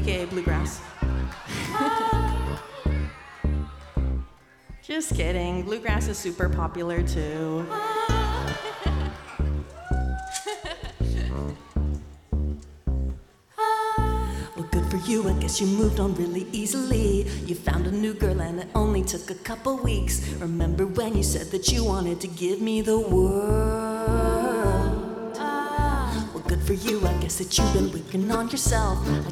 aka bluegrass. Just kidding. Bluegrass is super popular too. Well, good for you. I guess you moved on really easily. You found a new girl and it only took a couple weeks. Remember when you said that you wanted to give me the world? Well, good for you. I guess that you've been working on yourself. I